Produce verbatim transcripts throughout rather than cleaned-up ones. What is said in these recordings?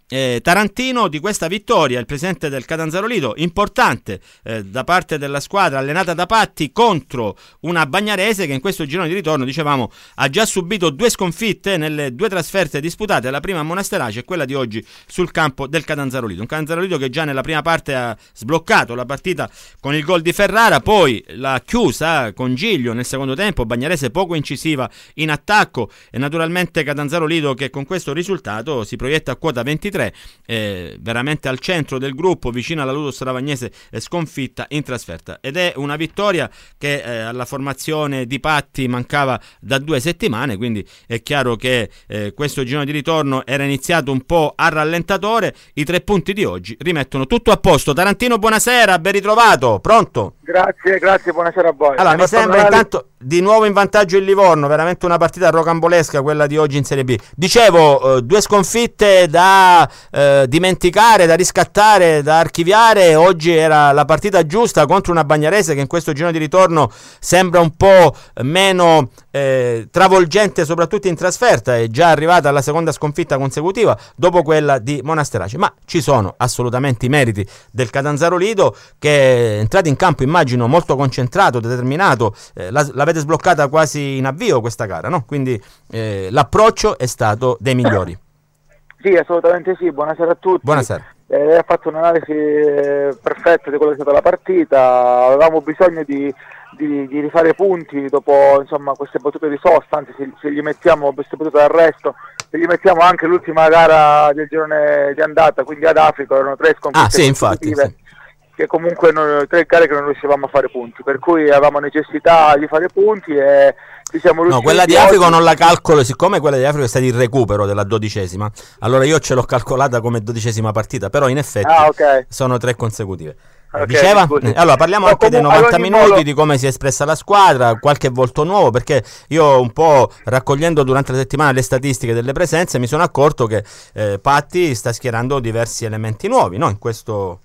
eh, Tarantino di questa vittoria, il presidente del Catanzaro Lido, importante eh, da parte della squadra allenata da Patti contro una Bagnarese che in questo girone di ritorno, dicevamo, ha già subito due sconfitte nelle due trasferte disputate, la prima a Monasterace e quella di oggi sul campo del Catanzaro Lido. Un Catanzaro Lido che già nella prima parte ha sbloccato la partita con il gol di Ferrara, poi l'ha chiusa con Giglio nel secondo tempo, Bagnarese poco incisiva in attacco e naturalmente Catanzaro Lido che con questo risultato si proietta a quota ventitré, eh, veramente al centro del gruppo, vicino alla Ludus Ravagnese, eh, sconfitta in trasferta, ed è una vittoria che eh, alla formazione di Patti mancava da due settimane, quindi è chiaro che eh, questo girone di ritorno era iniziato un po' a rallentatore. I tre punti di oggi rimettono tutto a posto. Tarantino, buonasera, ben ritrovato, pronto? Grazie, grazie, buonasera a voi. Allora, mi sembra intanto di nuovo in vantaggio il Livorno, veramente una partita rocambolesca quella di oggi in Serie B. Dicevo, eh, due sconfitte da eh, dimenticare, da riscattare, da archiviare. Oggi era la partita giusta contro una Bagnarese che in questo girone di ritorno sembra un po' meno eh, travolgente, soprattutto in trasferta, è già arrivata alla seconda sconfitta consecutiva dopo quella di Monasterace, ma ci sono assolutamente i meriti del Catanzaro Lido che è entrato in campo, immagino, molto concentrato, determinato, eh, la, l'avete sbloccata quasi in avvio questa gara, no? Quindi eh, l'approccio è stato dei migliori. Sì, assolutamente sì, buonasera a tutti. Buonasera. Eh, ha fatto un'analisi perfetta di quello che è stata la partita, avevamo bisogno di, di, di rifare punti dopo, insomma, queste battute di sosta, anzi se, se gli mettiamo queste battute d'arresto, se gli mettiamo anche l'ultima gara del girone di andata, quindi ad Africa, erano tre sconfitte ah, sì, infatti, sì. che comunque non, tre gare che non riuscivamo a fare punti, per cui avevamo necessità di fare punti e ci siamo riusciti. No, quella di Africa oggi non la calcolo, siccome quella di Africa è stato il recupero della dodicesima, allora io ce l'ho calcolata come dodicesima partita, però in effetti ah, okay. sono tre consecutive. Okay, Diceva? Scusi. Allora parliamo no, anche dei novanta minuti, modo... di come si è espressa la squadra, qualche volto nuovo, perché io un po' raccogliendo durante la settimana le statistiche delle presenze mi sono accorto che eh, Patti sta schierando diversi elementi nuovi, no? In questo...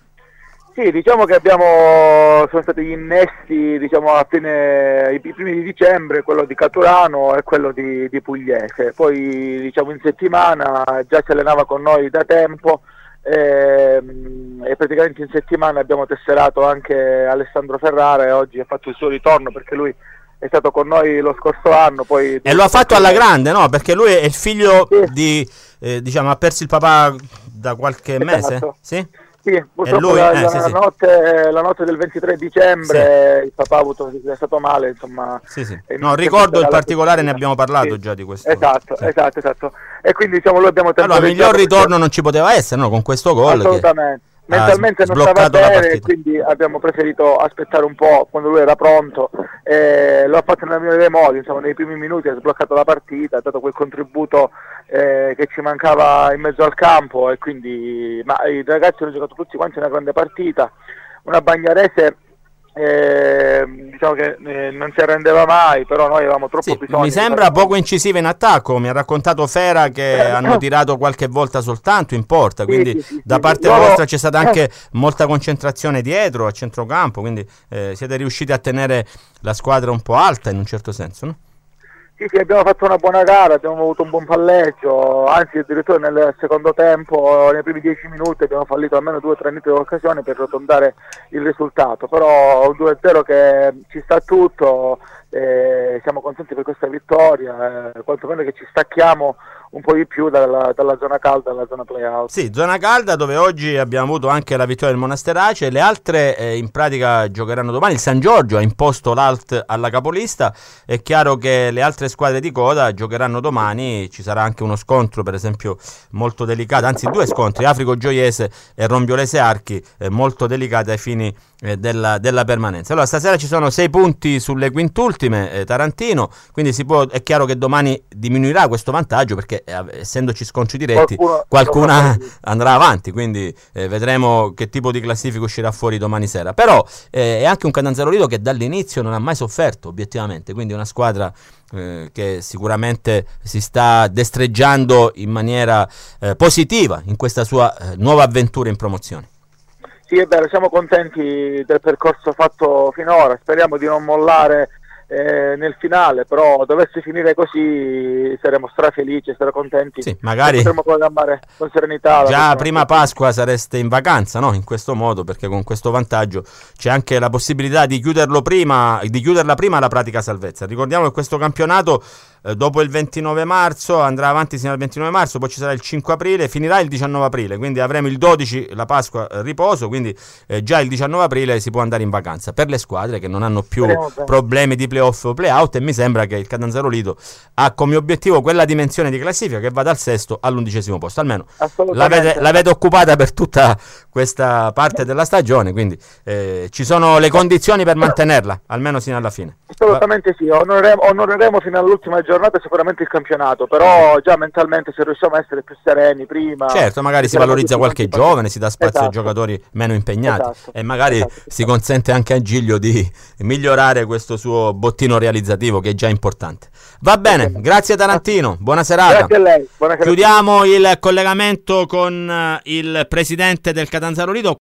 Sì, diciamo che abbiamo, sono stati gli innesti, diciamo, a fine, i primi di dicembre, quello di Caturano e quello di, di Pugliese. Poi, diciamo, in settimana già si allenava con noi da tempo e, e praticamente in settimana abbiamo tesserato anche Alessandro Ferrara e oggi ha fatto il suo ritorno perché lui è stato con noi lo scorso anno. Poi e lo ha fatto alla grande, no? Perché lui è il figlio sì. di, eh, diciamo, ha perso il papà da qualche esatto. mese, sì? Sì, purtroppo lui, la, eh, la, sì, sì. Notte, la notte del ventitré dicembre sì. il papà ha avuto, è stato male, insomma. Sì, sì. No, ricordo in particolare, ne abbiamo parlato sì. già di questo. Esatto, sì. esatto, esatto. E quindi diciamo lo abbiamo tentato. Allora, miglior ritorno non ci poteva essere, no? Con questo gol. Assolutamente. Mentalmente non stava bene e quindi abbiamo preferito aspettare un po' quando lui era pronto, eh, lo ha fatto nel migliore dei modi, insomma nei primi minuti ha sbloccato la partita, ha dato quel contributo eh, che ci mancava in mezzo al campo e quindi ma i ragazzi hanno giocato tutti quanti una grande partita, una Bagnarese eh, diciamo che eh, non si arrendeva mai, però noi avevamo troppo sì, bisogno. Mi sembra poco incisiva in attacco, mi ha raccontato Fera che eh, hanno tirato qualche volta soltanto in porta, quindi sì, sì, sì, da sì, parte sì. vostra c'è stata anche molta concentrazione dietro a centrocampo, quindi eh, siete riusciti a tenere la squadra un po' alta in un certo senso, no? Sì, sì, abbiamo fatto una buona gara, abbiamo avuto un buon palleggio, anzi addirittura nel secondo tempo, nei primi dieci minuti abbiamo fallito almeno due o tre nette occasioni per rotondare il risultato, però un due a zero che ci sta tutto, eh, siamo contenti per questa vittoria, eh, quantomeno che ci stacchiamo un po' di più dalla, dalla zona calda alla zona playout. Sì, zona calda dove oggi abbiamo avuto anche la vittoria del Monasterace, le altre eh, in pratica giocheranno domani. Il San Giorgio ha imposto l'alt alla capolista, è chiaro che le altre squadre di coda giocheranno domani, ci sarà anche uno scontro per esempio molto delicato, anzi due scontri, Africo Gioiese e Rombiolese Archi, eh, molto delicati ai fini eh, della, della permanenza. Allora stasera ci sono sei punti sulle quintultime, eh, Tarantino, quindi si può, è chiaro che domani diminuirà questo vantaggio perché essendoci scontri diretti qualcuno, qualcuna andrà avanti, quindi eh, vedremo che tipo di classifica uscirà fuori domani sera, però eh, è anche un Catanzaro Lido che dall'inizio non ha mai sofferto obiettivamente, quindi una squadra eh, che sicuramente si sta destreggiando in maniera eh, positiva in questa sua eh, nuova avventura in promozione. Sì, è vero, siamo contenti del percorso fatto finora, speriamo di non mollare eh, nel finale, però dovesse finire così saremo strafelici, saremo contenti, sì, magari potremo programmare con serenità. Già prima Pasqua sareste in vacanza, no? In questo modo, perché con questo vantaggio c'è anche la possibilità di chiuderlo prima, di chiuderla prima la pratica salvezza. Ricordiamo che questo campionato eh, dopo il ventinove marzo andrà avanti fino al ventinove marzo, poi ci sarà il cinque aprile, finirà il diciannove aprile, quindi avremo il dodici la Pasqua eh, riposo, quindi eh, già il diciannove aprile si può andare in vacanza per le squadre che non hanno più problemi di playoff o playout, e mi sembra che il Catanzaro Lido ha come obiettivo quella dimensione di classifica che va dal sesto all'undicesimo posto, almeno l'avete, l'avete occupata per tutta questa parte della stagione, quindi eh, ci sono le condizioni per mantenerla almeno sino alla fine. Assolutamente sì, onoreremo, onoreremo fino all'ultima giornata sicuramente il campionato, però già mentalmente se riusciamo a essere più sereni prima, certo, magari si valorizza qualche giovane, si dà spazio esatto. ai giocatori meno impegnati, esatto. e magari esatto. si consente anche a Giglio di migliorare questo suo bottino realizzativo che è già importante. Va bene, grazie Tarantino, buona serata. Grazie a lei. Buona serata. Chiudiamo il collegamento con il presidente del Catanzaro Lido.